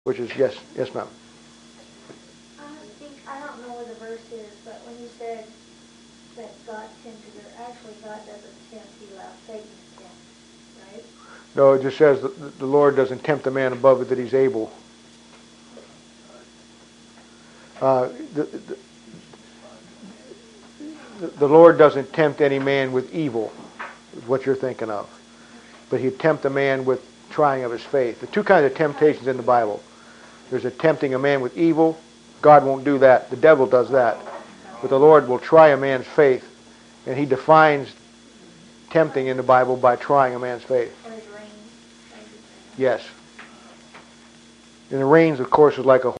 which is yes, ma'am. I don't know where the verse is, but when you said that God tempted her, actually God doesn't tempt, he allows Satan to tempt, right? No, it just says that the Lord doesn't tempt a man above it that he's able. The Lord doesn't tempt any man with evil, is what you're thinking of. But he'd tempt a man with trying of his faith. The two kinds of temptations in the Bible. There's a tempting a man with evil. God won't do that. The devil does that. But the Lord will try a man's faith. And he defines tempting in the Bible by trying a man's faith. Yes. And the reins, of course, is like a